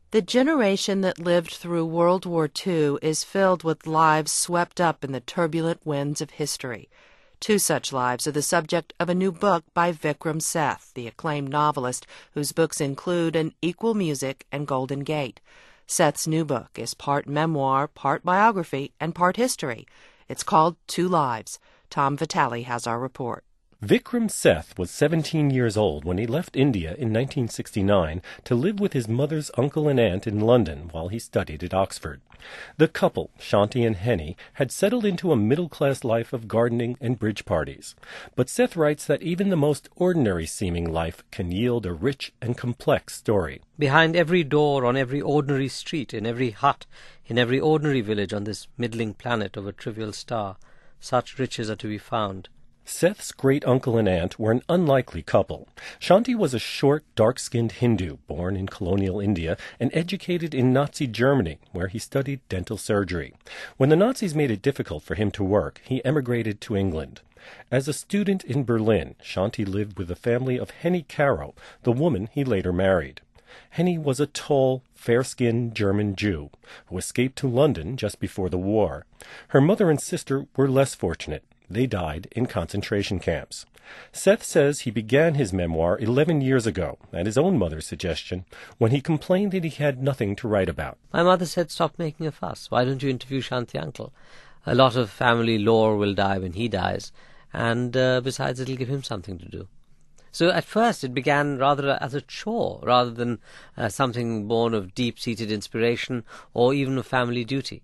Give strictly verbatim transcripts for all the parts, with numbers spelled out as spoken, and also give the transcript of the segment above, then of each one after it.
The generation that lived through World War Two is filled with lives swept up in the turbulent winds of history. Two such lives are the subject of a new book by Vikram Seth, the acclaimed novelist whose books include An Equal Music and Golden Gate. Seth's new book is part memoir, part biography, and part history. It's called Two Lives. Tom Vitale has our report. Vikram Seth was seventeen years old when he left India in nineteen sixty-nine to live with his mother's uncle and aunt in London while he studied at Oxford. The couple, Shanti and Henny, had settled into a middle-class life of gardening and bridge parties. But Seth writes that even the most ordinary-seeming life can yield a rich and complex story. Behind every door, on every ordinary street, in every hut, in every ordinary village on this middling planet of a trivial star, such riches are to be found. Seth's great-uncle and aunt were an unlikely couple. Shanti was a short, dark-skinned Hindu born in colonial India and educated in Nazi Germany, where he studied dental surgery. When the Nazis made it difficult for him to work, he emigrated to England. As a student in Berlin, Shanti lived with the family of Henny Caro, the woman he later married. Henny was a tall, fair-skinned German Jew who escaped to London just before the war. Her mother and sister were less fortunate. They died in concentration camps. Seth says he began his memoir eleven years ago, at his own mother's suggestion, when he complained that he had nothing to write about. My mother said, "Stop making a fuss. Why don't you interview Shanti Uncle? A lot of family lore will die when he dies, and uh, besides it'll give him something to do." So at first it began rather as a chore, rather than uh, something born of deep-seated inspiration or even of family duty.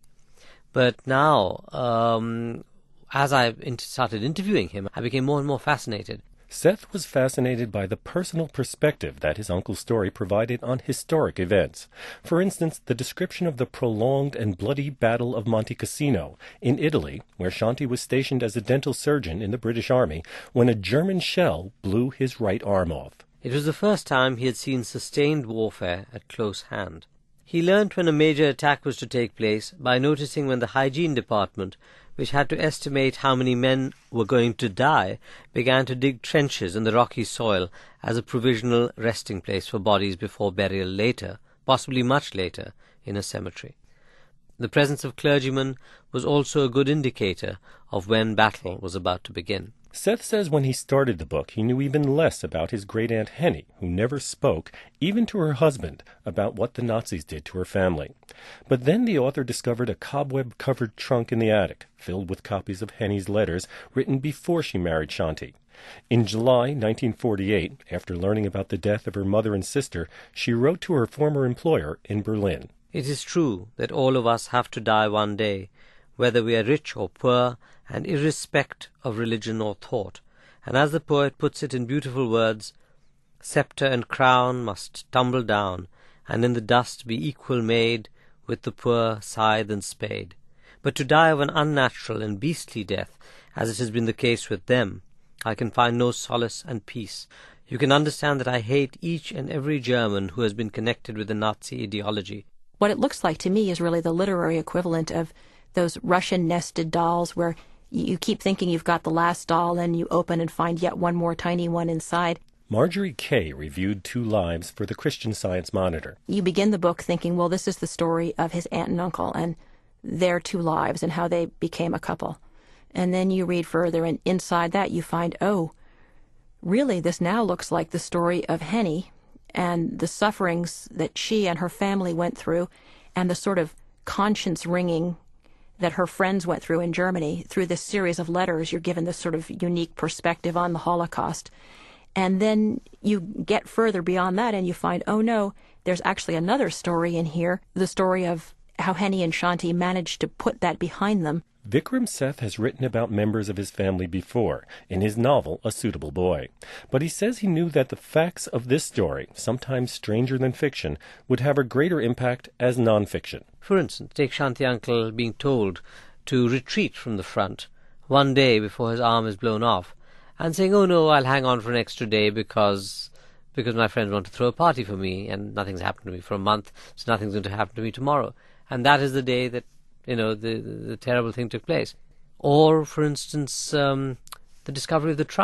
But now, um... as I started interviewing him, I became more and more fascinated. Seth was fascinated by the personal perspective that his uncle's story provided on historic events. For instance, the description of the prolonged and bloody Battle of Monte Cassino in Italy, where Shanti was stationed as a dental surgeon in the British Army, when a German shell blew his right arm off. It was the first time he had seen sustained warfare at close hand. He learnt when a major attack was to take place by noticing when the hygiene department, which had to estimate how many men were going to die, began to dig trenches in the rocky soil as a provisional resting place for bodies before burial later, possibly much later, in a cemetery. The presence of clergymen was also a good indicator of when battle was about to begin. Seth says when he started the book, he knew even less about his great-aunt Henny, who never spoke, even to her husband, about what the Nazis did to her family. But then the author discovered a cobweb-covered trunk in the attic, filled with copies of Henny's letters written before she married Shanti. In July nineteen forty-eight, after learning about the death of her mother and sister, she wrote to her former employer in Berlin. "It is true that all of us have to die one day, whether we are rich or poor, and irrespect of religion or thought. And as the poet puts it in beautiful words, sceptre and crown must tumble down, and in the dust be equal made with the poor scythe and spade. But to die of an unnatural and beastly death, as it has been the case with them, I can find no solace and peace. You can understand that I hate each and every German who has been connected with the Nazi ideology." What it looks like to me is really the literary equivalent of those Russian nested dolls where you keep thinking you've got the last doll and you open and find yet one more tiny one inside. Marjorie Kay reviewed Two Lives for the Christian Science Monitor. You begin the book thinking, well, this is the story of his aunt and uncle and their two lives and how they became a couple. And then you read further, and inside that you find, oh, really, this now looks like the story of Henny and the sufferings that she and her family went through and the sort of conscience-wringing that her friends went through in Germany. Through this series of letters, you're given this sort of unique perspective on the Holocaust. And then you get further beyond that and you find, oh no, there's actually another story in here, the story of how Henny and Shanti managed to put that behind them. Vikram Seth has written about members of his family before, in his novel A Suitable Boy. But he says he knew that the facts of this story, sometimes stranger than fiction, would have a greater impact as nonfiction. For instance, take Shanti Uncle being told to retreat from the front one day before his arm is blown off, and saying, "Oh no, I'll hang on for an extra day because because my friends want to throw a party for me, and nothing's happened to me for a month, so nothing's going to happen to me tomorrow." And that is the day that, you know, the, the terrible thing took place. Or, for instance, um, the discovery of the trunk.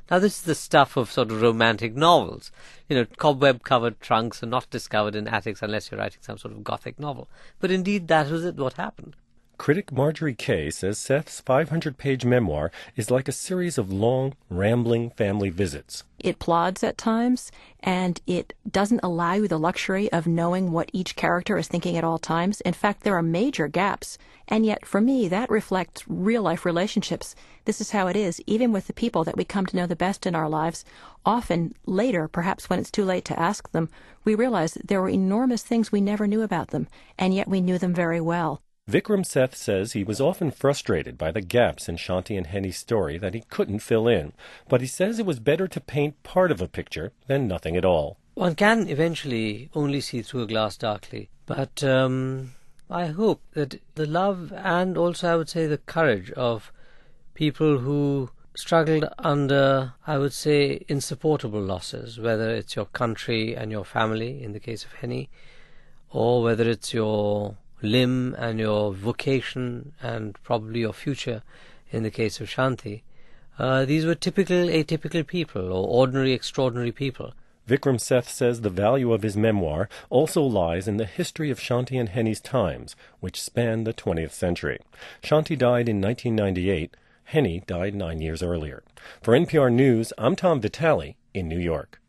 Now, this is the stuff of sort of romantic novels. You know, cobweb-covered trunks are not discovered in attics unless you're writing some sort of Gothic novel. But indeed, that was it, what happened. Critic Marjorie Kay says Seth's five hundred page memoir is like a series of long, rambling family visits. It plods at times, and it doesn't allow you the luxury of knowing what each character is thinking at all times. In fact, there are major gaps, and yet for me, that reflects real-life relationships. This is how it is, even with the people that we come to know the best in our lives. Often later, perhaps when it's too late to ask them, we realize that there were enormous things we never knew about them, and yet we knew them very well. Vikram Seth says he was often frustrated by the gaps in Shanti and Henny's story that he couldn't fill in, but he says it was better to paint part of a picture than nothing at all. One can eventually only see through a glass darkly, but um, I hope that the love and also, I would say, the courage of people who struggled under, I would say, insupportable losses, whether it's your country and your family, in the case of Henny, or whether it's your limb and your vocation and probably your future in the case of Shanti. Uh, these were typical atypical people or ordinary extraordinary people. Vikram Seth says the value of his memoir also lies in the history of Shanti and Henny's times, which spanned the twentieth century. Shanti died in nineteen ninety-eight. Henny died nine years earlier. For N P R News, I'm Tom Vitale in New York.